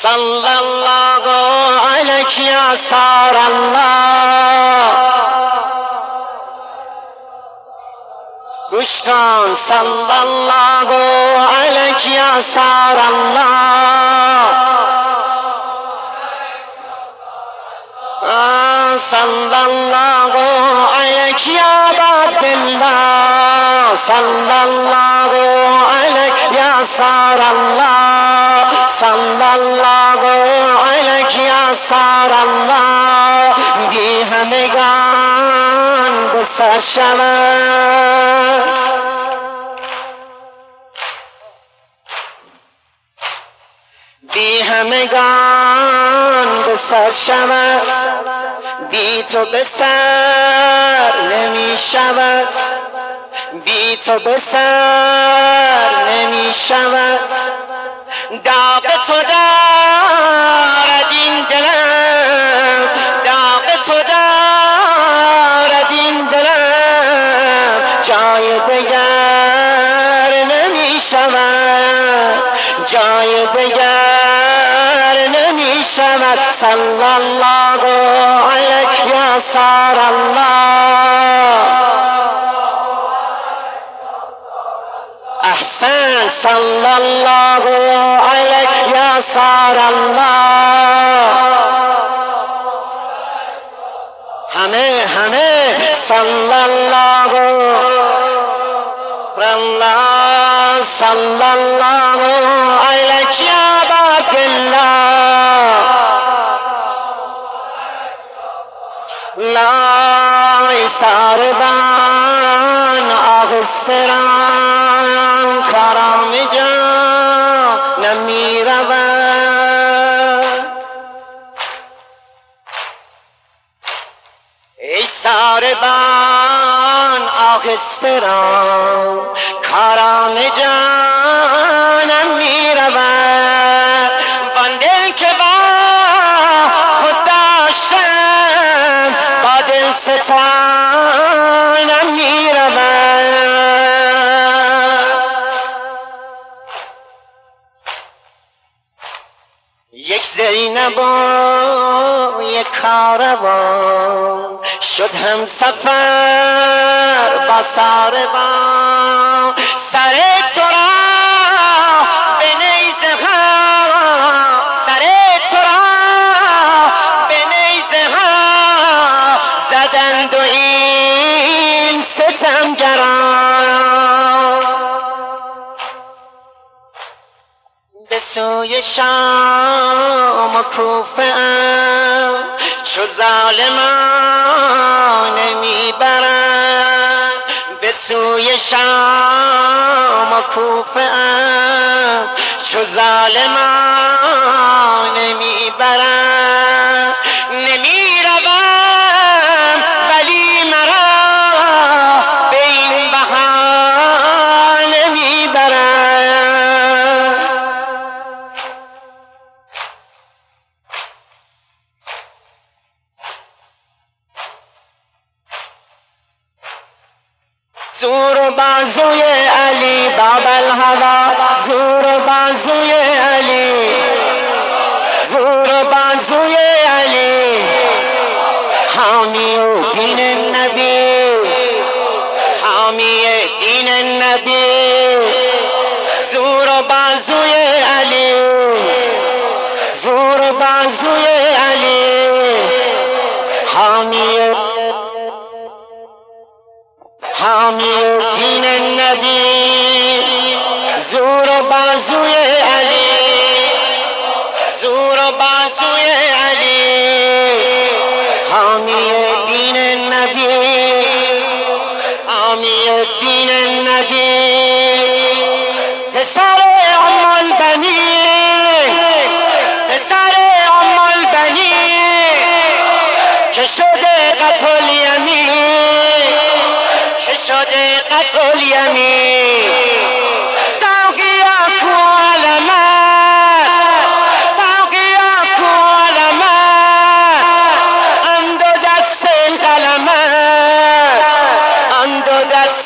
صلی الله علیک یا سار الله. گوش کن صلی الله علیک یا سار الله. صلی الله علیک یا عبدالله. صلی الله علیک یا سار الله. صلی الله علیک یا سار الله. بی همگان به سر شود، بی همگان به سر شود، بی تو به سر نمی شود، بی تو به سر نمی شود. داغ تو دارد این دلم، داغ تو دارد این دلم، جای دگر نمی شود، جای دگر نمی شود. صلی الله علیک یا سار الله. احسن. صلی الله علیک یا سار الله. همه صلی الله الله. صلی الله علیک یا عبدالله. لای ساربان آغستران کارام جان نمی رود. ای ساربان آغستران کارام جان نمی رود. وان دل که با خود داشتم با دل ستانم می رود. یک زینب و یک کاروان شد هم سفر با ساربان. سر تو را به نیزه ها، سر تو را به نیزه ها زدند و این ستمگران. به سوی شام و کوفه ام چو ظالمان میبرند. به سوی شام و کوفه ام چو ظالمان میبرند. نمیروم ولی مرا به این بهانه میبرند. زور و بازوی علی باب الهوا، زور و بازوی علی، زور و بازوی علی، حامی دین النبی، حامی دین النبی. زور و بازوی علی، زور و بازوی علی، حامی دین النبی. زور و بازوی علی، زور و بازوی علی، حامی دین النبی، حامی دین النبی. پسر ام البنی، پسر ام البنی که شده قتل یمین، شده قتل یمین. ساقیاکو علمت، ساقیاکو علمت، اند و دست قلمت، اند و دست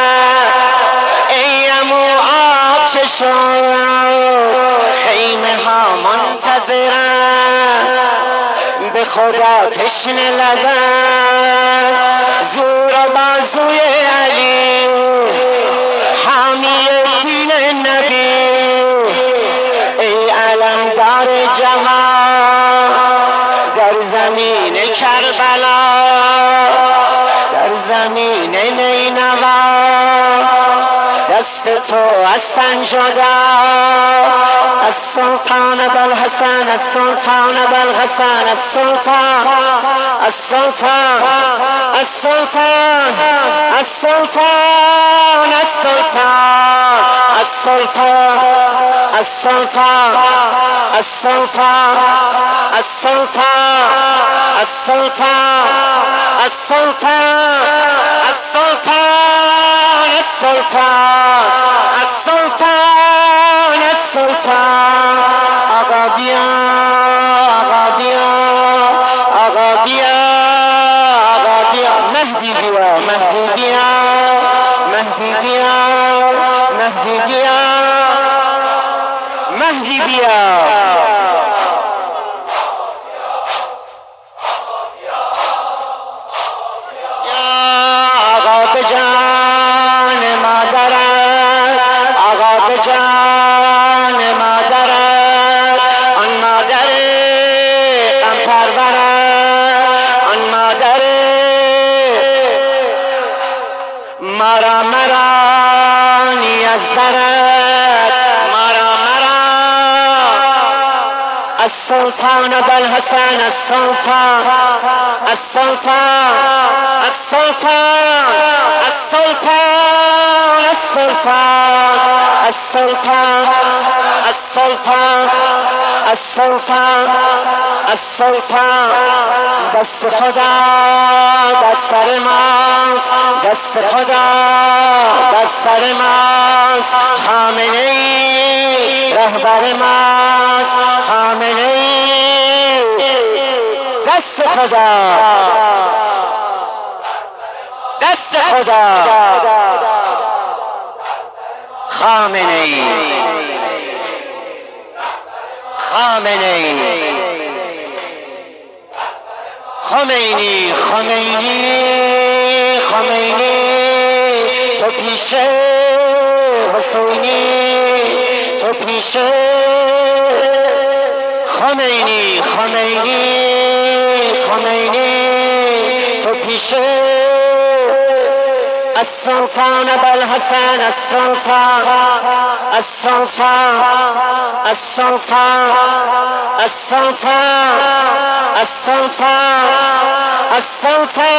قلمت. ای امو آب چشم خیمه ها مقصرم به خدا تشنه لبم زور و بازوی علی حامی دین نبی ای علمدار جهان در زمین کربلا در زمین نینوا دست تو از سنجدا السلطان بالحسن السلطان بالحسن السلطان السلطان السلطان السلطان السلطان السلطان السلطان السلطان السلطان السلطان السلطان السلطان السلطان السلطان آقا بیا آقا بیا آقا بیا آقا بیا مهدی بیا مهدی بیا مهدی بیا مهدی بیا مهدی بیا مرا نیازدارد مرا السلطان بالحسن السلطان السلطان السلطان السلطان السلطان السلطان السلطان السلطان السلطان دست خدا در سر ماست دست خدا در سر ماست خامنه‌ای رهبر ماست خامنه‌ای دست خدا دست خدا خامنه‌ای خامنه‌ای خمینی خمینی خمینی تو پیش حسینی تو پیش خمینی خمینی خمینی تو پیش السلطان بالحسن السلطان السلطان السلطان السلطان السلطان السلطان